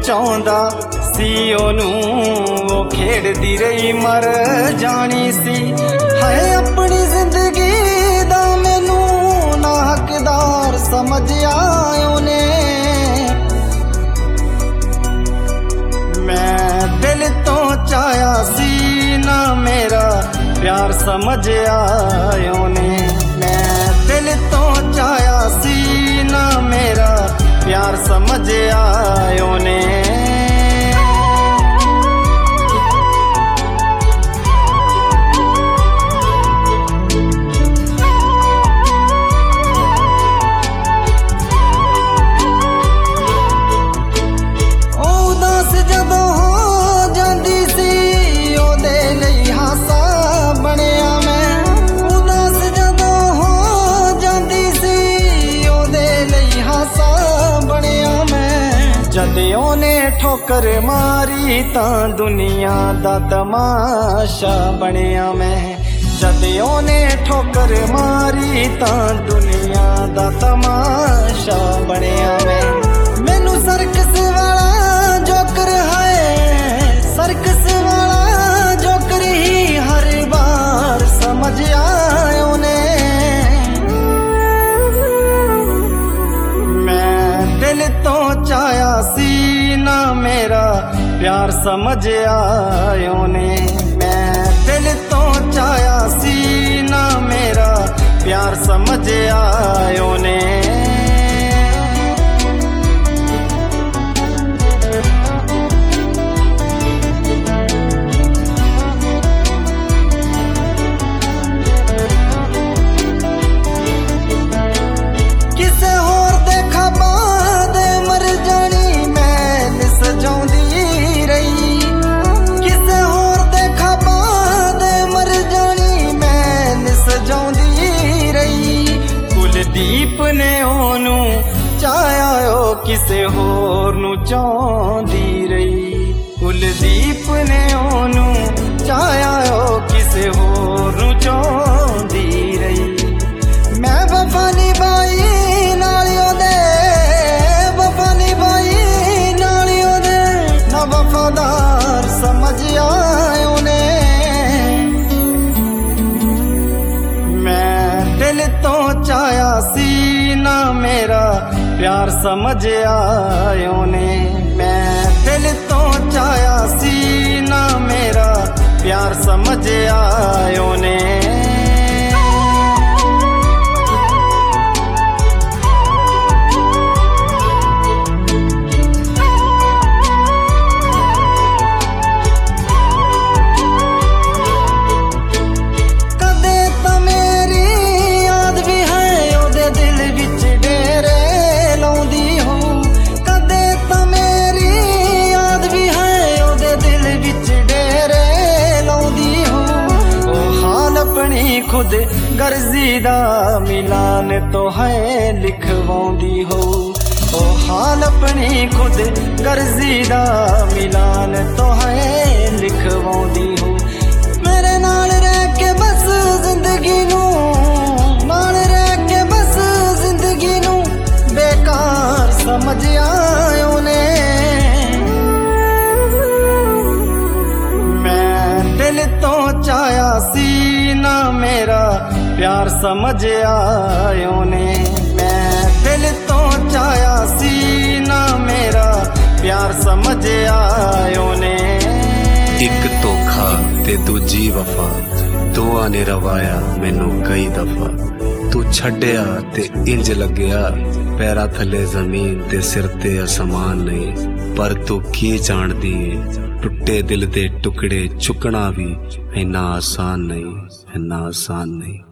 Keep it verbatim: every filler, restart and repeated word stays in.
ਚਾਹੁੰਦਾ ਸੀ ਉਹਨੂੰ, ਉਹ ਖੇਡਦੀ ਰਹੀ ਮਰ ਜਾਣੀ ਸੀ। ਹਾਏ ਆਪਣੀ ਜ਼ਿੰਦਗੀ ਦਾ ਮੈਨੂੰ ਨਾ ਹੱਕਦਾਰ ਸਮਝਿਆ ਉਹਨੇ। ਮੈਂ ਦਿਲ ਤੋਂ ਚਾਹਿਆ ਸੀ ਨਾ ਮੇਰਾ ਪਿਆਰ ਸਮਝਿਆ ਉਹਨੇ। ਮੈਂ ਦਿਲ ਤੋਂ ਚਾਹਿਆ ਸੀ ਨਾ ਮੇਰਾ ਪਿਆਰ ਸਮਝਿਆ ਉਹਨੇ। ਜਦ ਉਹਨੇ ਠੋਕਰ ਮਾਰੀ ਤਾਂ ਦੁਨੀਆ ਦਾ ਤਮਾਸ਼ਾ ਬਣਿਆ ਮੈਂ। ਜਦ ਉਹਨੇ ਠੋਕਰ ਮਾਰੀ ਤਾਂ ਦੁਨੀਆ ਦਾ ਤਮਾਸ਼ਾ ਬਣਿਆ ਮੈਂ। ਮੈਨੂੰ ਸਰਕਸ ਵਾਲਾ ਜੋਕਰ ਹੈ, ਸਰਕਸ ਵਾਲਾ ਜੋਕਰ ਹੀ ਹਰ ਵਾਰ ਸਮਝਿਆ ਉਹਨੇ। ਮੈਂ ਦਿਲ ਤੋਂ ਚਾਹਿਆ ਸੀ ਨਾ ਮੇਰਾ ਪਿਆਰ ਸਮਝਿਆ ਉਹਨੇ। ਮੈਂ ਦਿਲ ਤੋਂ ਚਾਹਿਆ ਸੀ ਨਾ ਮੇਰਾ ਪਿਆਰ ਸਮਝਿਆ ਉਹਨੇ। ਦੀਪ ਨੇ ਉਹਨੂੰ ਚਾਹਿਆ, ਉਹ ਕਿਸੇ ਹੋਰ ਨੂੰ ਚਾਹੁੰਦੀ ਰਹੀ। ਕੁਲਦੀਪ ਨੇ ਉਹਨੂੰ ਚਾਹਿਆ, ਉਹ ਕਿਸੇ ਹੋਰ ਨੂੰ ਚਾਹੁੰਦੀ ਰਹੀ। ਮੈਂ ਵਫਾ ਨਿਭਾਈ ਨਾਲ ਉਹਦੇ, ਵਫਾ ਨਿਭਾਈ ਨਾਲ ਉਹਦੇ, ਨਾ ਵਫਾਦਾਰ ਸਮਝਿਆ ਉਹਨੇ। ਮੈਂ ਦਿਲ ਤੋਂ ਚਾਹਿਆ ਸੀ ਨਾ ਮੇਰਾ ਪਿਆਰ ਸਮਝਿਆ ਉਹਨੇ। ਮੈਂ ਦਿਲ ਤੋਂ ਚਾਹਿਆ ਸੀ ਨਾ ਮੇਰਾ ਪਿਆਰ ਸਮਝਿਆ ਉਹਨੇ। खुद गर्जी दा मिलान तो है लिखवाउंदी हो। ओ हाल अपनी खुद गर्जी दा मिलान तो है लिखवाउंदी हो। मेरे नाल रह के बस जिंदगी नू, नाल रह के बस जिंदगी नू बेकार समझिया ਉਹਨੇ। मैं दिल तो चाहिया सी ना मेरा प्यार समझिया ਉਹਨੇ। मैं दिल तो चाहिया सी ना मेरा प्यार समझिया ਉਹਨੇ। एक धोखा ते दूजी वफा, दोआं ने रवाया मैनू कई दफा। तू छड्डिया ते इंज लग्या पैरां थले जमीन ते सिर ते आसमान नहीं। पर तू की जाणदी है टुटे दिल दे टुकड़े चुकना भी इन्ना आसान नहीं, इन्ना आसान नहीं।